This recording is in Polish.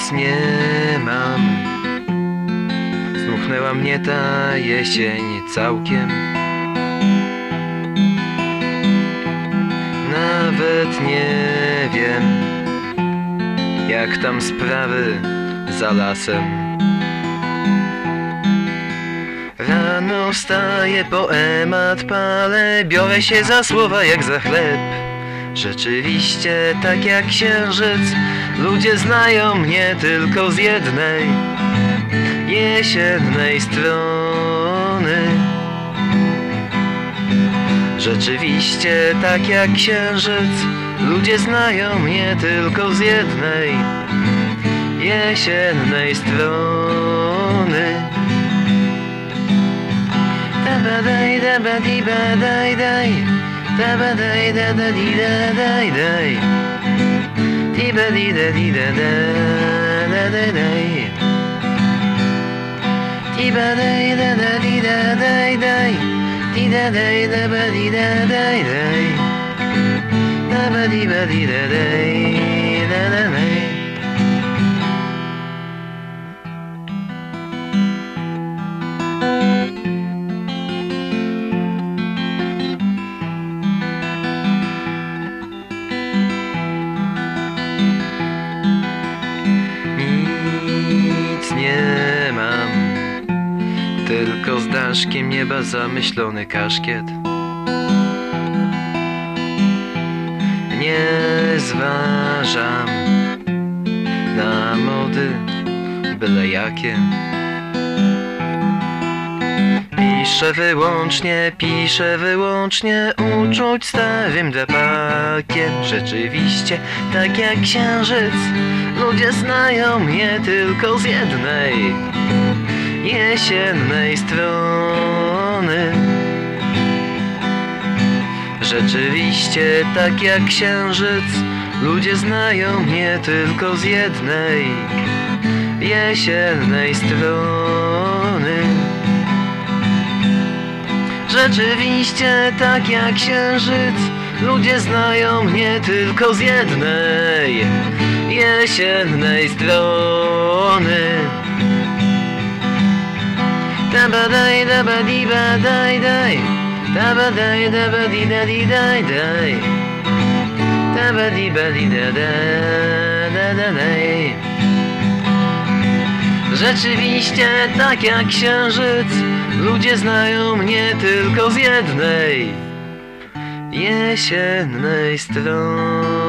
nic nie mam. Zmuchnęła mnie ta jesień całkiem. Nawet nie wiem, jak tam sprawy za lasem. Rano wstaję, poemat palę, biorę się za słowa jak za chleb. Rzeczywiście, tak jak księżyc, ludzie znają mnie tylko z jednej jesiennej strony. Rzeczywiście, tak jak księżyc, ludzie znają mnie tylko z jednej jesiennej strony. Dabadaj, dabadi, badaj, daj. Dabadaj, dadadi, dadaj, daj. Dibadi, dadi, dadadaj, daj. Dibadaj, dadadi, dadaj, daj. Didadaj, dabadi, dadaj, daj. Dabadi, badi, dadaj, dadadaj. Nic nie mam, tylko z daszkiem nieba zamyślony kaszkiet. Nie zważam na mody byle jakie. Piszę wyłącznie uczuć starym drapakiem. Rzeczywiście, tak jak księżyc, ludzie znają mnie tylko z jednej jesiennej strony. Rzeczywiście, tak jak księżyc, ludzie znają mnie tylko z jednej jesiennej strony. Rzeczywiście, tak jak księżyc, ludzie znają mnie tylko z jednej jesiennej strony. Dabadaj, dabadi, badaj, daj. Dabadaj, dabadi, dadi, daj, daj. Dabadi, badi, dadadaj. Rzeczywiście, tak jak księżyc, ludzie znają mnie tylko z jednej jesiennej strony.